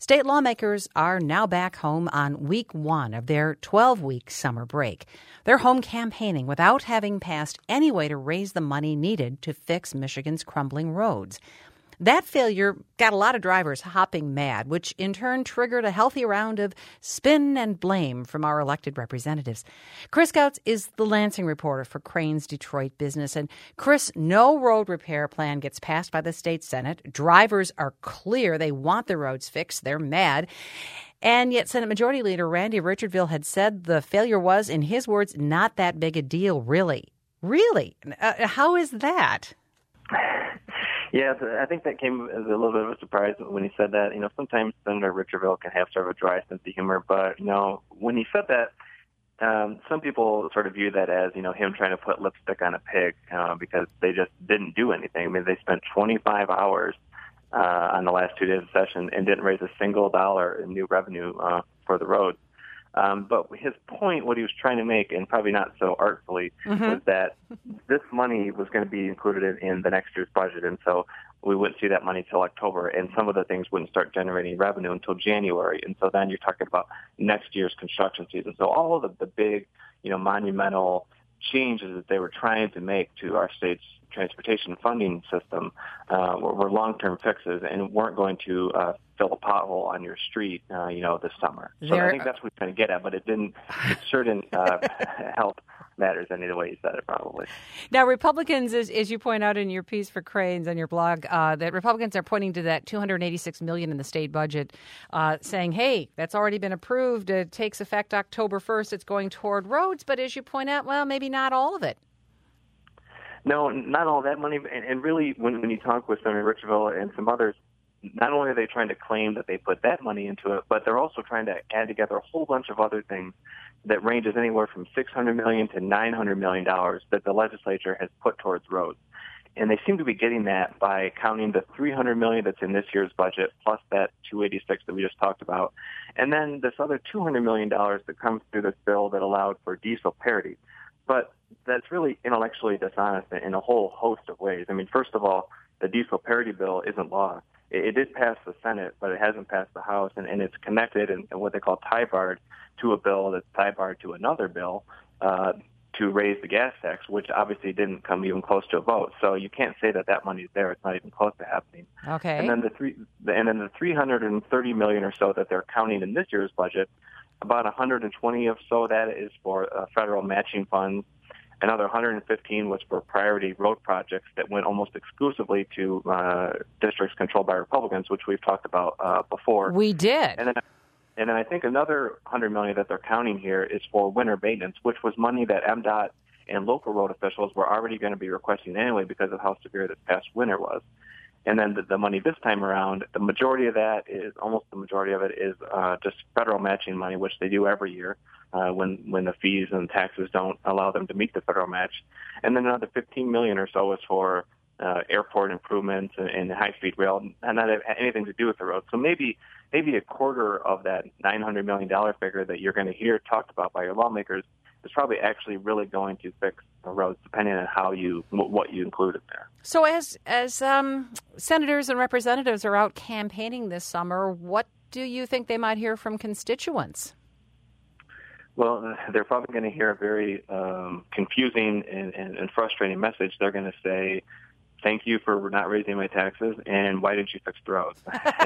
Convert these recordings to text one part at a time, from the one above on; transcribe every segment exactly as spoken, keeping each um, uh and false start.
State lawmakers are now back home on week one of their twelve-week summer break. They're home campaigning without having passed any way to raise the money needed to fix Michigan's crumbling roads. That failure got a lot of drivers hopping mad, which in turn triggered a healthy round of spin and blame from our elected representatives. Chris Gautz is the Lansing reporter for Crain's Detroit Business. And Chris, no road repair plan gets passed by the state Senate. Drivers are clear they want the roads fixed. They're mad. And yet Senate Majority Leader Randy Richardville had said the failure was, in his words, not that big a deal, really. Really? Uh, how is that? Yeah, I think that came as a little bit of a surprise when he said that. You know, sometimes Senator Richardville can have sort of a dry sense of humor, but, you know, when he said that, um, some people sort of view that as, you know, him trying to put lipstick on a pig uh, because they just didn't do anything. I mean, they spent twenty-five hours uh, on the last two days of session and didn't raise a single dollar in new revenue uh, for the roads. Um, but his point, what he was trying to make, and probably not so artfully, mm-hmm. was that this money was going to be included in, in the next year's budget, and so we wouldn't see that money till October, and some of the things wouldn't start generating revenue until January, and so then you're talking about next year's construction season. So all of the, the big, you know, monumental changes that they were trying to make to our state's transportation funding system uh, were, were long-term fixes and weren't going to uh, fill a pothole on your street, uh, you know, this summer. So there, I think that's what we're trying to get at, but it didn't, it sure didn't uh, help matters any of the way you said it, probably. Now, Republicans, as, as you point out in your piece for Crain's on your blog, uh, that Republicans are pointing to that two hundred eighty-six million dollars in the state budget, uh, saying, hey, that's already been approved. It takes effect October first. It's going toward roads. But as you point out, well, maybe not all of it. No, not all that money. And, and really, when, when you talk with Senator Richardville and some others, not only are they trying to claim that they put that money into it, but they're also trying to add together a whole bunch of other things that ranges anywhere from six hundred million dollars to nine hundred million dollars that the legislature has put towards roads. And they seem to be getting that by counting the three hundred million dollars that's in this year's budget, plus that two hundred eighty-six that we just talked about, and then this other two hundred million dollars that comes through this bill that allowed for diesel parity. But that's really intellectually dishonest in a whole host of ways. I mean, first of all, the diesel parity bill isn't law. It, it did pass the Senate, but it hasn't passed the House, and, and it's connected in, in what they call tie-barred to a bill that's tie-barred to another bill uh, to raise the gas tax, which obviously didn't come even close to a vote. So you can't say that that money's there. It's not even close to happening. Okay. And then the three, and then the three hundred thirty million dollars or so that they're counting in this year's budget, about one hundred twenty of so that is for uh, federal matching funds. Another one hundred fifteen was for priority road projects that went almost exclusively to uh, districts controlled by Republicans, which we've talked about uh, before. We did. And then, and then I think another one hundred million dollars that they're counting here is for winter maintenance, which was money that M DOT and local road officials were already going to be requesting anyway because of how severe this past winter was. And then the, the money this time around, the majority of that is, almost the majority of it is uh, just federal matching money, which they do every year uh, when, when the fees and taxes don't allow them to meet the federal match. And then another fifteen million dollars or so is for uh, airport improvements and, and high-speed rail, and not have anything to do with the road. So maybe maybe a quarter of that nine hundred million dollars figure that you're going to hear talked about by your lawmakers is probably actually really going to fix the roads, depending on how you what you included there. So as as um, senators and representatives are out campaigning this summer, what do you think they might hear from constituents? Well, they're probably going to hear a very um, confusing and, and, and frustrating message. They're going to say, thank you for not raising my taxes, and why didn't you fix the roads?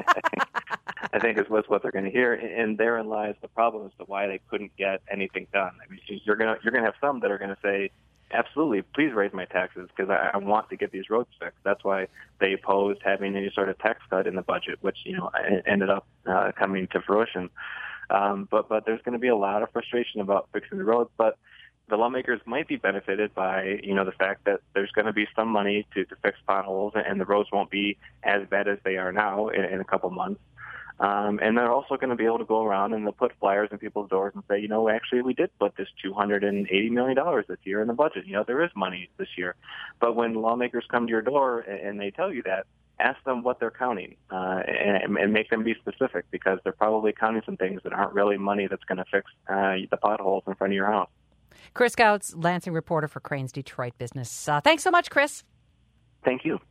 I think is what's what they're going to hear, and therein lies the problem as to why they couldn't get anything done. I mean, you're going to you're going to have some that are going to say, absolutely, please raise my taxes because I, I want to get these roads fixed. That's why they opposed having any sort of tax cut in the budget, which you know ended up uh, coming to fruition. Um, but but there's going to be a lot of frustration about fixing the roads, but the lawmakers might be benefited by, you know, the fact that there's going to be some money to, to fix potholes and the roads won't be as bad as they are now in, in a couple months. Um, and they're also going to be able to go around and they'll put flyers in people's doors and say, you know, actually we did put this two hundred eighty million dollars this year in the budget. You know, there is money this year. But when lawmakers come to your door and they tell you that, ask them what they're counting uh, and, and make them be specific because they're probably counting some things that aren't really money that's going to fix uh, the potholes in front of your house. Chris Gautz, Lansing reporter for Crain's Detroit Business. Uh, thanks so much, Chris. Thank you.